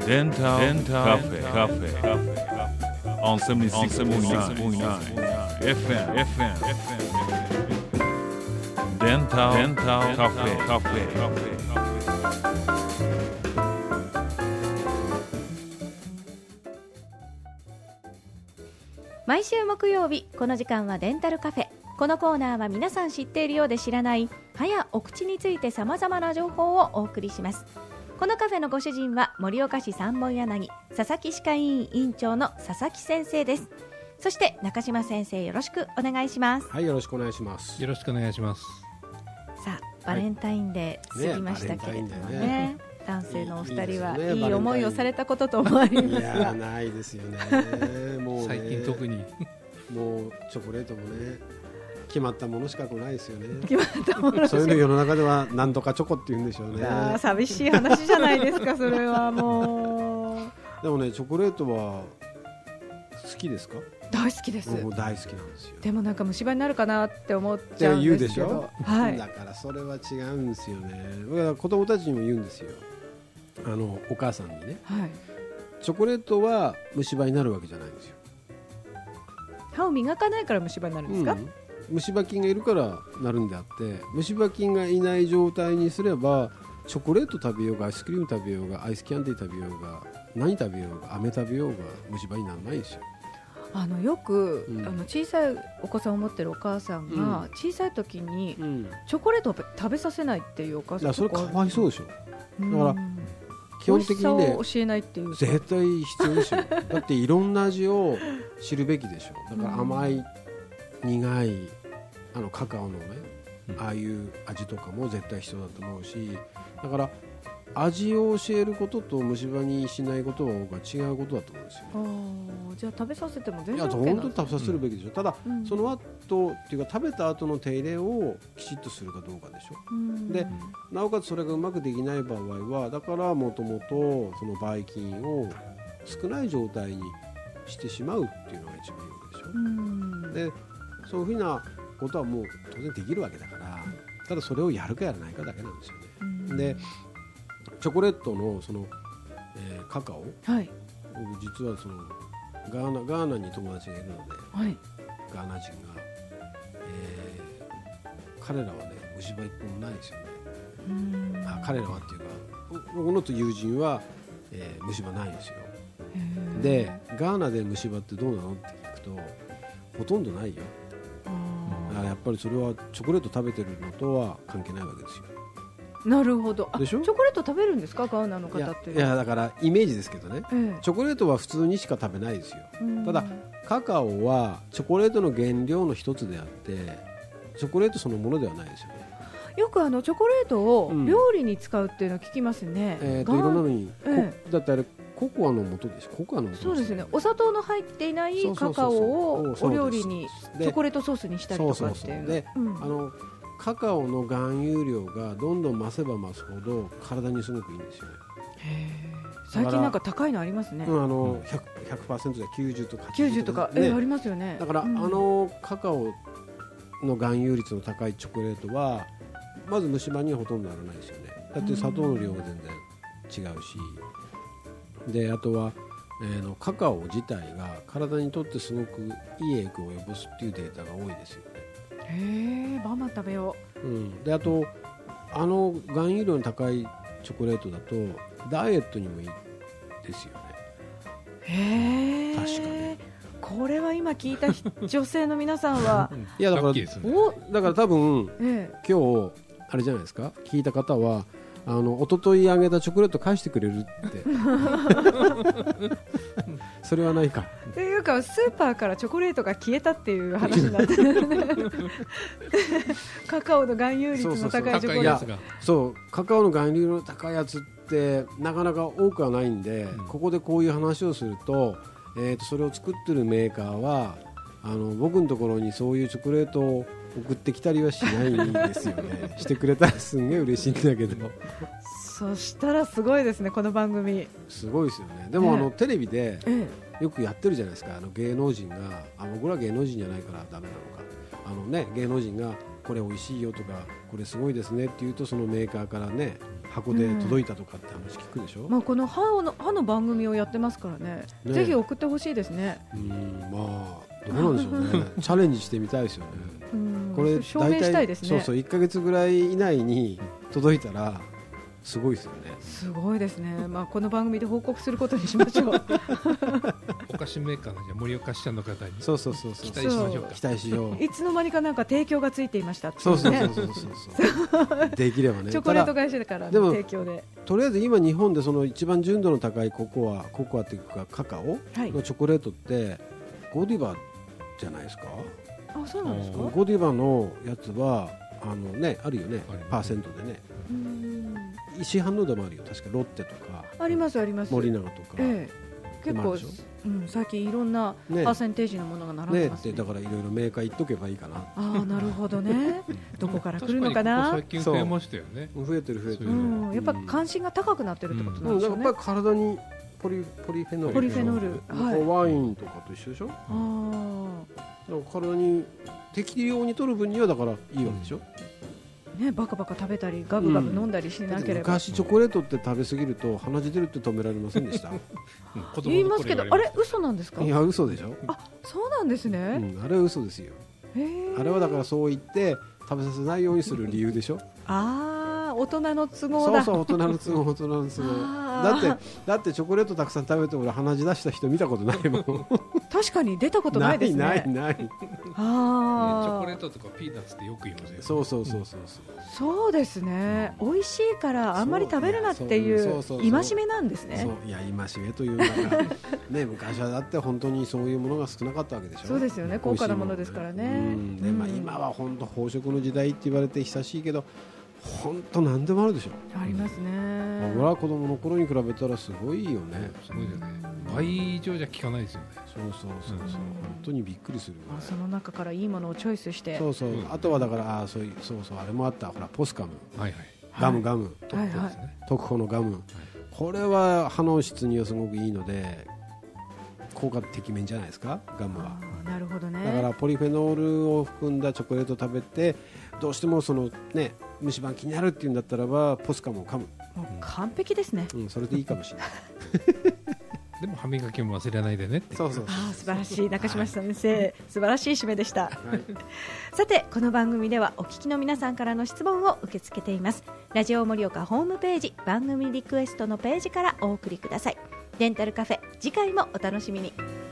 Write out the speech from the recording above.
Dental Cafe on 76.9 FM Dental Cafe 毎週木曜日この時間はデンタルカフェ。このコーナーは皆さん知っているようで知らない歯やお口についてさまざまな情報をお送りします。このカフェのご主人は盛岡市三本柳佐々木歯科医院院長の佐々木先生です。そして中島先生、よろしくお願いします。 はい、よろしくお願いします。 よろしくお願いします。 さあバレンタインデー過ぎましたけれどもね、男性のお二人はいい思いをされたことと思われますが。 いやないですよね。もうね、 最近特にもうチョコレートもね決まったものしか来ないですよね。 決まったものそういうの世の中では何とかチョコって言うんでしょうね。 寂しい話じゃないですかそれはもう。 でもね、チョコレートは好きですか？ 大好きです。 もう大好きなんですよ。 でもなんか虫歯になるかなって思っちゃうんですけど。 言うでしょ、 はい、 だからそれは違うんですよね。僕は子供たちにも言うんですよ。お母さんにね、 はい、 チョコレートは虫歯になるわけじゃないんですよ。 歯を磨かないから虫歯になるんですか？ 虫歯菌がいるからなるんであって、虫歯菌がいない状態にすればチョコレート食べようがアイスクリーム食べようがアイスキャンディー食べようが何食べようが飴食べようが虫歯にならないんですよ。 よく、小さいお子さんを持ってるお母さんが、小さい時に、チョコレートを食べさせないっていうお母さん、 それかわいそうでしょ。だから基本的にね、 美味しさを教えないっていう絶対必要でしょ。だっていろんな味を知るべきでしょ。だから甘い、苦いカカオのね、ああいう味とかも絶対必要だと思うし、だから味を教えることと虫歯にしないことは僕は違うことだと思うんですよ。 じゃあ食べさせても全然 OK なんですか？ 本当に食べさせるべきでしょ。ただ、その後っていうか食べた後の手入れをきちっとするかどうかでしょ。でなおかつそれがうまくできない場合は、だからもともとそのばい菌を少ない状態にしてしまうっていうのが一番いいわけでしょ。でそういうふうなことはもう当然できるわけだから、ただそれをやるかやらないかだけなんですよね。でチョコレートのその、カカオ、 はい、 実はそのガーナに友達がいるので、 はい、 ガーナ人が、彼らはね虫歯一本もないですよね。彼らはっていうか僕の友人は、虫歯ないんですよ。でガーナで虫歯ってどうなのって聞くとほとんどないよ。やっぱりそれはチョコレート食べてるのとは関係ないわけですよ。 なるほど。 でしょ？ チョコレート食べるんですか、ガーナの方って。 いやだからイメージですけどね、チョコレートは普通にしか食べないですよ。ただカカオはチョコレートの原料の一つであってチョコレートそのものではないですよね。 よくチョコレートを料理に使うっていうのを聞きますね。 いろんなのに、だってあれココアの素でしょ。ココアの素そうですね。お砂糖の入っていないカカオをお料理にチョコレートソースにしたりとかっていう。 でカカオの含有量がどんどん増せば増すほど体にすごくいいんですよね。 最近なんか高いのありますね。 100% で90とか 90とか、ありますよね。 だから、カカオの含有率の高いチョコレートはまず虫歯にはほとんどならないですよね。だって砂糖の量が全然違うし、であとは、カカオ自体が体にとってすごくいい影響を及ぼすっていうデータが多いですよね。 バンバン食べよう。であと含有量の高いチョコレートだとダイエットにもいいですよね。確かにこれは今聞いた女性の皆さんはいやだから多分、今日あれじゃないですか、聞いた方は一昨日あげたチョコレート返してくれるってそれはないかっていうか、スーパーからチョコレートが消えたっていう話になってカカオの含有率の高いチョコレートが、 そうカカオの含有量の高いやつってなかなか多くはないんで、ここでこういう話をすると、それを作ってるメーカーは僕のところにそういうチョコレートを送ってきたりはしないんですよねしてくれたらすんげえ嬉しいんだけどそしたらすごいですね、この番組すごいですよね。でもテレビでよくやってるじゃないですか、芸能人が僕ら芸能人じゃないからダメなのか、芸能人がこれ美味しいよとかこれすごいですねって言うとそのメーカーからね箱で届いたとかって話聞くでしょ、 この歯の番組をやってますからね、ぜひ送ってほしいですね。 まあどうなんでしょうねチャレンジしてみたいですよね。これ証明したいですね。 そう1ヶ月ぐらい以内に届いたらすごいですよね。 すごいですね。この番組で報告することにしましょう。 お菓子メーカーのじゃ森岡支社の方にそう期待しましょうか。 期待しよう。 いつの間にかなんか提供がついていましたって、ね、 そうできればね。 チョコレート会社からの提供で。 とりあえず今日本でその一番純度の高いココアっていうかカカオのチョコレートってゴディバじゃないですか。 あ、そうなんですか。 ゴディバのやつはあるよね、パーセントでね。市販のでもあるよ、確かロッテとかありますあります。 森永とか、 結構、最近いろんなパーセンテージのものが並んでますね。 だからいろいろメーカー言っとけばいいかな。 なるほどね。どこから来るのかな。 最近増えましたよね。 増えてる。 やっぱ関心が高くなってるってことなんでしょうね。 やっぱり体にポリフェノール、ワインとかと一緒でしょ。だから体に適量に取る分にはだからいいわけでしょ。 バカバカ食べたりガブガブ飲んだりしなければ。 昔チョコレートって食べ過ぎると鼻血出るって止められませんでした言いますけど、あれ嘘なんですか。 いや嘘でしょ。 そうなんですね。 あれは嘘ですよ。あれはだからそう言って食べさせないようにする理由でしょ。 大人の都合だ。 そう大人の都合だってチョコレートたくさん食べて俺鼻血出した人見たことないもん。 確かに出たことないですね。 ないチョコレートとかピーナッツってよく言いますよね。 そうですね。美味しいからあんまり食べるなっていう戒めなんですね。 いや戒めというのがね、昔はだって本当にそういうものが少なかったわけでしょ。 そうですよね。高価なものですからね。 今は本当飽食の時代って言われて久しいけど本当何でもあるでしょ。 ありますね。 俺は子供の頃に比べたらすごいよね。 すごいよね。倍以上じゃ効かないですよね。 そう本当にびっくりする。 その中からいいものをチョイスして。 あとはだからあれもあった。ほらポスカム、ガム、特保のガム。これは歯の質にはすごくいいので効果的面じゃないですか、ガムは。 なるほどね。 だからポリフェノールを含んだチョコレートを食べてどうしてもそのね虫歯気になるっていうんだったらばポスカムを噛む。 完璧ですね。 それでいいかもしれない。 でも歯磨きも忘れないでねって。 素晴らしい。中島先生、素晴らしい締めでした。さてこの番組ではお聞きの皆さんからの質問を受け付けています。ラジオ盛岡ホームページ番組リクエストのページからお送りください。デンタルカフェ、次回もお楽しみに。